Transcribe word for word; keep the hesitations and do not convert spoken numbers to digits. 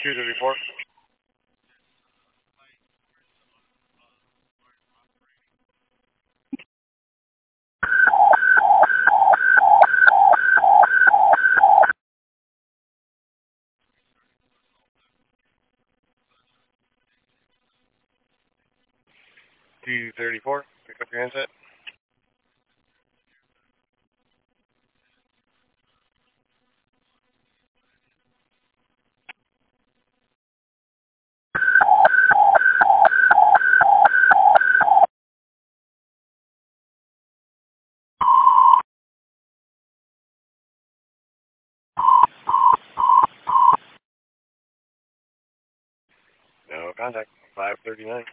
two thirty-four. two thirty-four. Pick up your handset. No contact. five thirty-nine.